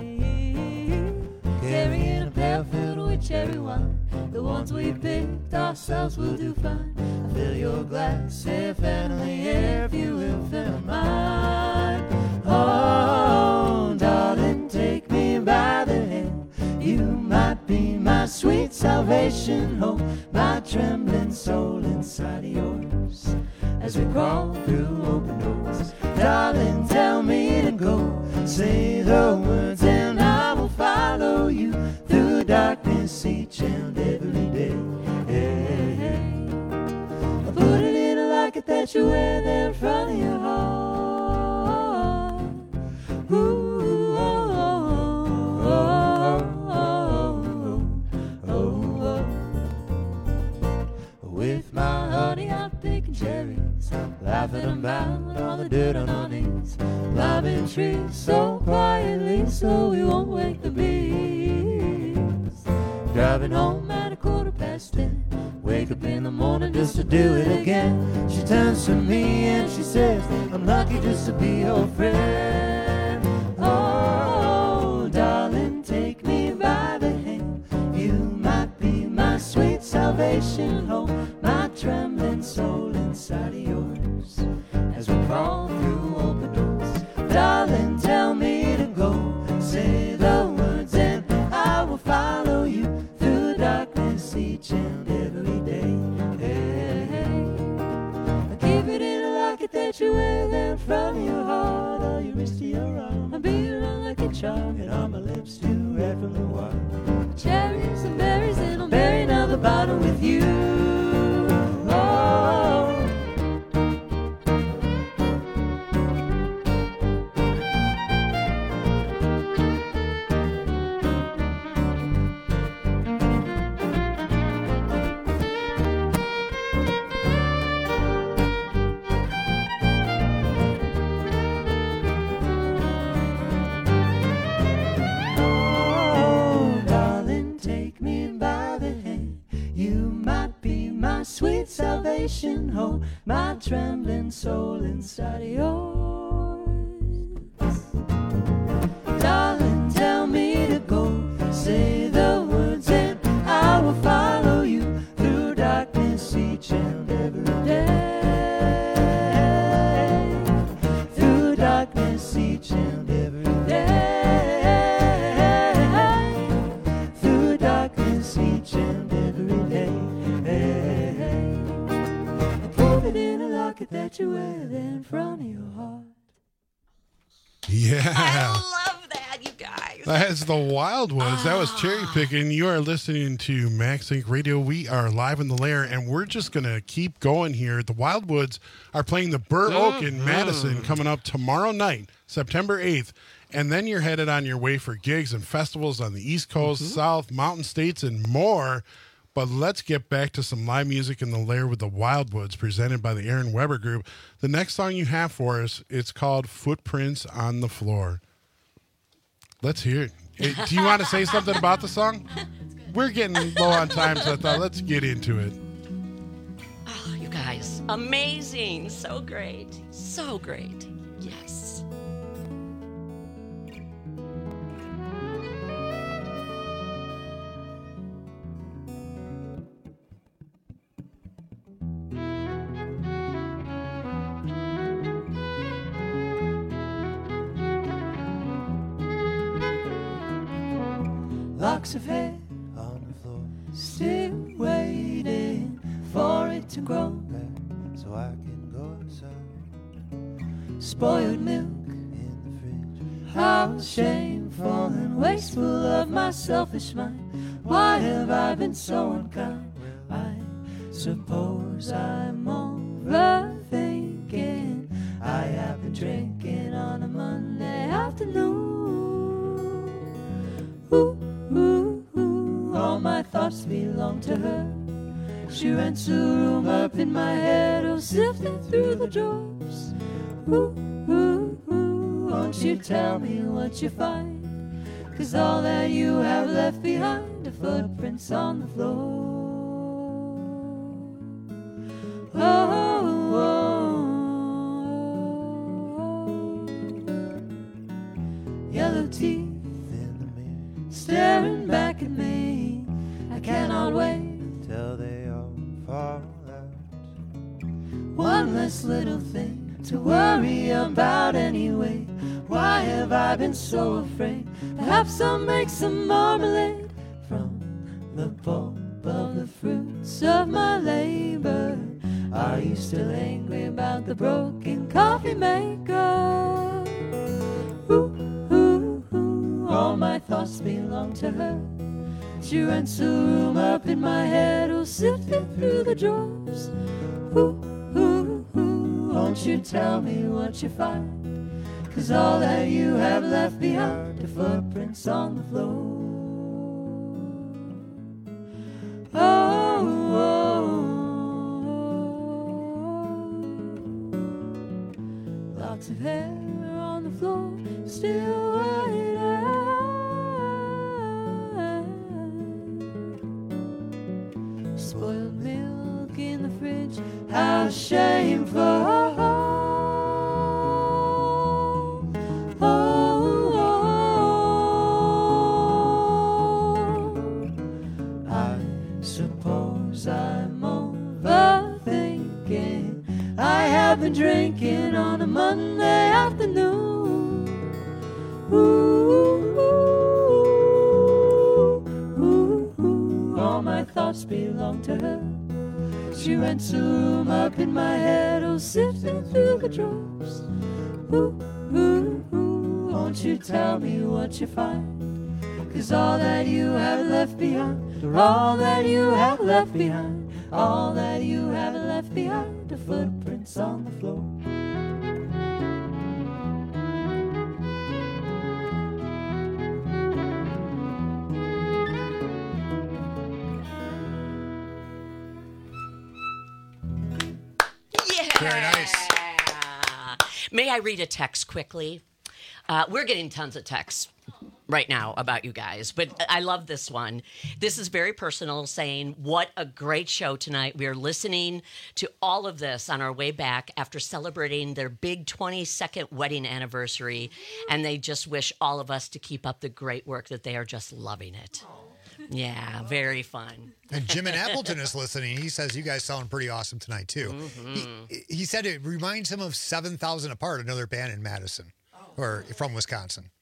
Carrying a pail filled with cherry wine, the ones we picked ourselves will do fine. I fill your glass if only if you will fill mine. Oh, darling, take me by the hand. You might be my sweet salvation, hope, my trembling soul inside of yours. As we crawl through open doors, darling, tell me to go. Say the words and I will follow you through darkness each and every day. Hey, hey. I put it in a locket that you wear there in front of your heart. Ooh, oh, oh, oh, oh, oh, oh. With my honey, I'm picking cherries, laughing about all the dirt on our knees, climbing trees so quietly so we won't wake the bees. Driving home at a quarter past ten, where wake up in the morning just to do it again. She turns to me and she says, I'm lucky just to be your friend. Oh, darling, take me by the hand. You might be my sweet salvation, hold my trembling soul inside of yours as we crawl through open doors. Darling, tell me to go, say the words and I will follow you through darkness each and every day. Hey, hey. Keep it in a locket that you wear there in front of your heart, or your wrist to your arm. I'll be around like a charm, and on my lips too, red from the wine. Cherries and berries, and I'll bury another bottle with you. Oh. Sweet salvation, hold my trembling soul inside of yours. Darling, tell me to go, say the words and I will follow you through darkness each and every day. Through darkness each and every day. Through darkness each and every day. In a locket that you wear there in front of your heart. Yeah. I love that, you guys. That's the Wildwoods. That was cherry picking. You are listening to Max Inc Radio. We are live in the lair, and we're just going to keep going here. The Wildwoods are playing the Burr Oak in Madison coming up tomorrow night, September eighth. And then you're headed on your way for gigs and festivals on the East Coast, mm-hmm. South, Mountain States, and more. But let's get back to some live music in the lair with the Wildwoods, presented by the Aaron Weber Group. The next song you have for us, it's called Footprints on the Floor. Let's hear it. Hey, do you want to say something about the song? We're getting low on time, so I thought let's get into it. Oh, you guys, amazing. So great. So great. Yes. Locks of hair on the floor, still waiting for it to grow back so I can go inside. Spoiled milk in the fridge, how shameful and wasteful of my selfish mind. Why have I been so unkind? I suppose I'm overthinking. I have been drinking on a Monday afternoon. Ooh. Ooh, ooh, all my thoughts belong to her. She rents a room up in my head, oh, sifting through the drawers. Ooh, ooh, ooh, won't you tell me what you find? 'Cause all that you have left behind are footprints on the floor. Oh, oh, oh. Yellow teeth staring back at me. I cannot wait till they all fall out. One less little thing to worry about anyway. Why have I been so afraid? Perhaps I'll make some marmalade from the pulp of the fruits of my labor. Are you still angry about the broken coffee maker? Ooh, ooh, ooh, all my thoughts belong to her. She rents a room up in my head, oh, sifting through the drawers. Ooh, ooh, ooh, won't you tell me what you find? 'Cause all that you have left behind are footprints on the floor. Oh, oh, oh. Locks of hair on the floor, still waiting. Spoiled milk a shameful. Oh, I suppose I'm overthinking. I have been drinking on a Monday afternoon. Ooh, ooh, ooh, ooh. All my thoughts belong to her. She rents a room up in my head, oh, sifting through the drawers. Ooh, ooh, ooh, won't you tell me what you find? 'Cause all that you have left behind, all that you have left behind, all that you have left behind are footprints on the floor. Very nice. May I read a text quickly? Uh, we're getting tons of texts right now about you guys, but I love this one. This is very personal, saying, what a great show tonight. We are listening to all of this on our way back after celebrating their big twenty-second wedding anniversary, and they just wish all of us to keep up the great work that they are just loving it. Yeah, very fun. And Jim in Appleton is listening. He says you guys sound pretty awesome tonight, too. Mm-hmm. He, he said it reminds him of seven thousand Apart, another band in Madison, or from Wisconsin.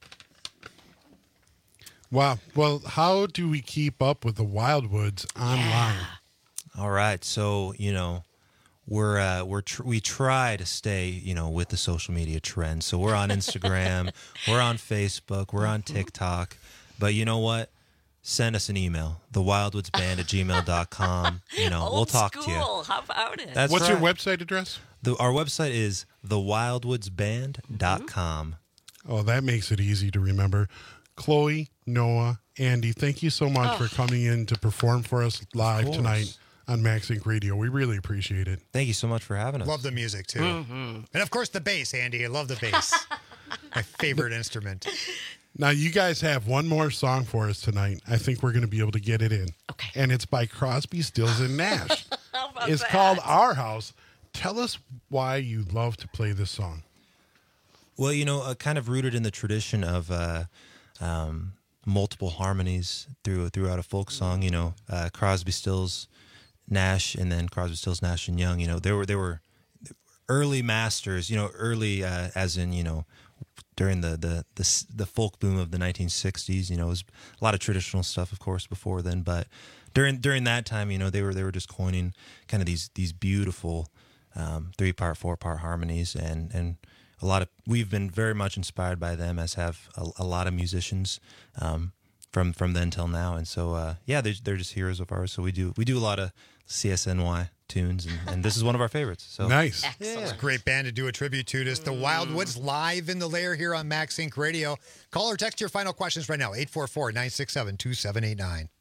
Wow. Well, how do we keep up with the Wildwoods online? All right. So, you know, we're uh, we're tr- we try to stay, you know, with the social media trends. So we're on Instagram, we're on Facebook, we're on TikTok. But you know what? Send us an email, the wildwoods band at gmail dot com. You know, Old we'll talk school. to you. How about it? That's What's right. your website address? The, our website is the wildwoods band dot com. Oh, that makes it easy to remember. Chloe, Noah, Andy, thank you so much Oh. for coming in to perform for us live course. tonight on Max Inc Radio. We really appreciate it. Thank you so much for having us. Love the music, too. Mm-hmm. And, of course, the bass, Andy. I love the bass. My favorite instrument. Now, you guys have one more song for us tonight. I think we're going to be able to get it in. Okay. And it's by Crosby, Stills, and Nash. How about It's that? called Our House. Tell us why you love to play this song. Well, you know, uh, kind of rooted in the tradition of uh, um, multiple harmonies through throughout a folk song. You know, uh, Crosby, Stills, Nash, and then Crosby, Stills, Nash, and Young. You know, there were there were early masters. You know, early uh, as in you know during the the the, s- the folk boom of the nineteen sixties. You know, it was a lot of traditional stuff, of course, before then, but during during that time, you know, they were they were just coining kind of these these beautiful um, three part, four part harmonies, and and a lot of we've been very much inspired by them, as have a, a lot of musicians um, from from then till now. And so uh, yeah, they're they're just heroes of ours. So we do we do a lot of C S N Y tunes, and, and this is one of our favorites. So nice, It's a great band to do a tribute to. It's the Wildwoods live in the lair here on Max Inc Radio. Call or text your final questions right now, eight four four, nine six seven, two seven eight nine.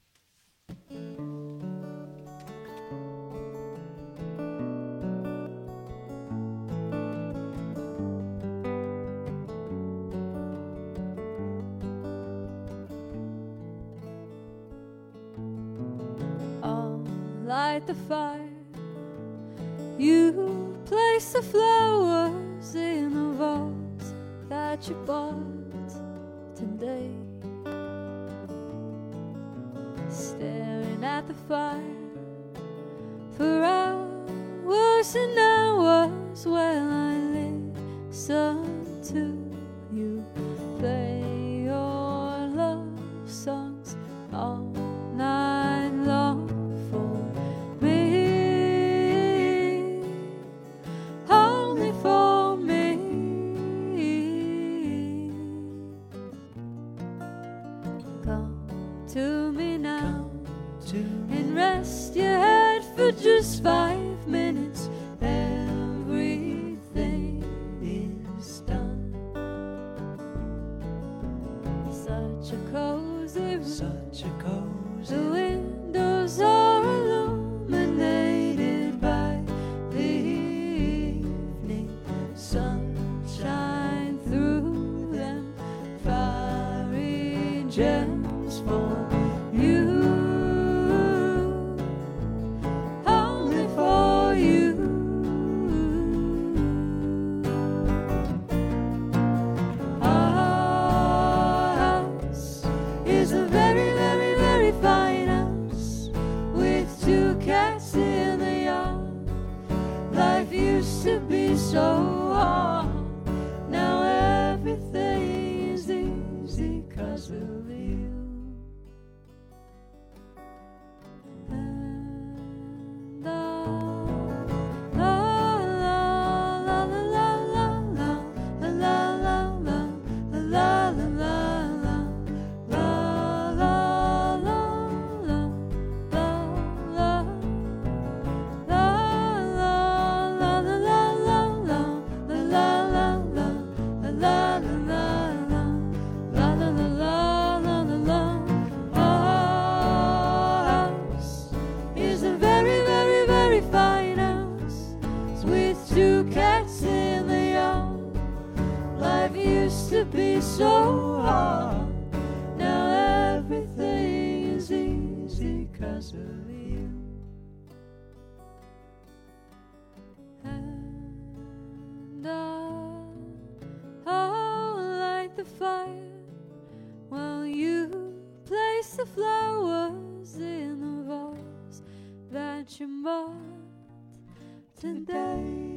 I'll light the fire. You place the flowers in the vase that you bought today. Staring at the fire for hours and hours while I listen to you play your love songs all night long for me, only for me. Come to me now and rest your head for just five minutes. Everything is done. be so hard. Now everything is easy 'cause of you. And I, I'll light the fire while you place the flowers in the vase that you bought today.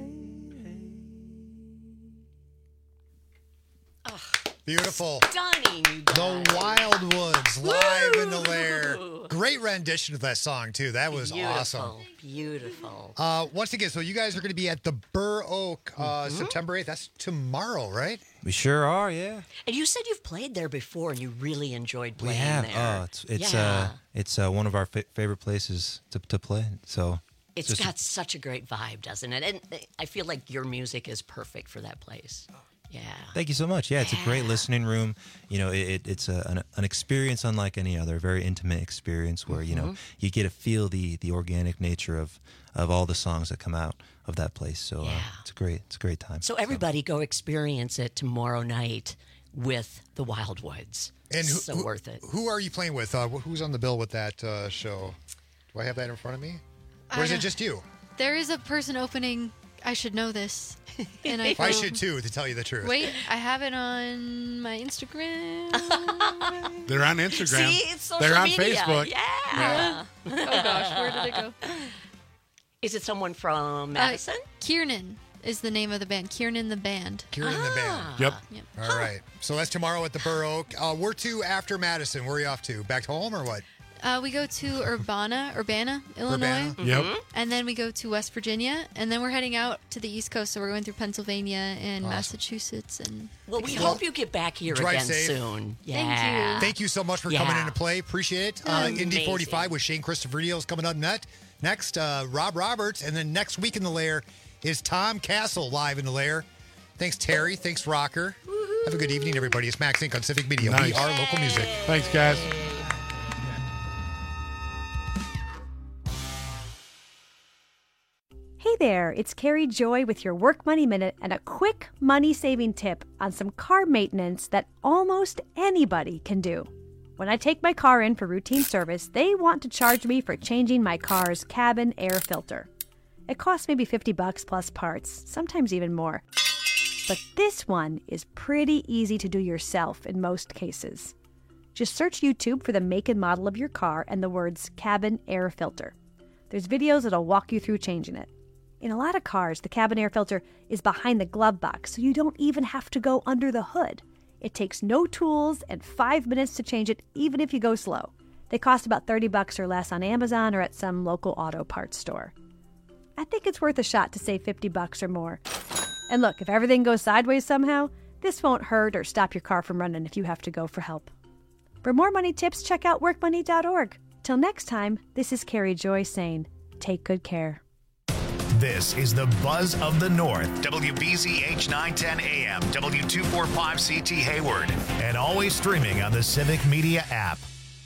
Beautiful. Stunning. The Wildwoods, live in the lair. Great rendition of that song, too. That was Beautiful. awesome. Beautiful. Uh, once again, so you guys are going to be at the Burr Oak uh, September eighth. That's tomorrow, right? We sure are, yeah. And you said you've played there before and you really enjoyed We playing have. there. Oh, it's it's yeah. uh it's uh, one of our fa- favorite places to to play. So It's just- got such a great vibe, doesn't it? And I feel like your music is perfect for that place. Yeah. Thank you so much. Yeah, it's a great listening room. You know, it, it, it's a, an, an experience unlike any other, a very intimate experience where, you know, Mhm. you get to feel the, the organic nature of, of all the songs that come out of that place. So uh, it's a great it's a great time. So everybody go experience it tomorrow night with the Wildwoods. And who, so who- worth it. Who are you playing with? Uh, wh- who's on the bill with that uh, show? Do I have that in front of me? Or is I it don't- just you? There is a person opening. I should know this. And I, I feel- should too, to tell you the truth. Wait, I have it on my Instagram. They're on Instagram. See, it's social They're on media. Facebook. Yeah. Oh gosh, where did it go? Is it someone from Madison? Uh, Kiernan is the name of the band. Kiernan the band. Kieran in the band. Yep. Yep. All right. So that's tomorrow at the Burr Oak. Uh, we're to after Madison. Where are you off to? Back home or what? Uh, we go to Urbana, Urbana, Illinois. Urbana? Yep. Mhm. And then we go to West Virginia, and then we're heading out to the East Coast. So we're going through Pennsylvania and Awesome. Massachusetts, and Well, we Well, hope you get back here drive again safe. soon. Thank Yeah. Thank you so much for Yeah. coming in to play. Appreciate it. Uh, Indy Amazing. forty-five with Shane Christopher is coming up net. Next, uh, Rob Roberts. And then next week in the lair is Tom Castle live in the lair. Thanks, Terry. Thanks, Rocker. Have a good evening, everybody. It's Max Inc. on Civic Media. We Nice. are local music. Thanks, guys. Hey there, it's Carrie Joy with your Work Money Minute and a quick money saving tip on some car maintenance that almost anybody can do. When I take my car in for routine service, they want to charge me for changing my car's cabin air filter. It costs maybe fifty bucks plus parts, sometimes even more. But this one is pretty easy to do yourself in most cases. Just search YouTube for the make and model of your car and the words cabin air filter. There's videos that'll walk you through changing it. In a lot of cars, the cabin air filter is behind the glove box, so you don't even have to go under the hood. It takes no tools and five minutes to change it, even if you go slow. They cost about thirty bucks or less on Amazon or at some local auto parts store. I think it's worth a shot to save fifty bucks or more. And look, if everything goes sideways somehow, this won't hurt or stop your car from running if you have to go for help. For more money tips, check out work money dot org. Till next time, this is Carrie Joy saying, take good care. This is the Buzz of the North. W B Z H nine ten A M, W two forty-five C T Hayward. And always streaming on the Civic Media app.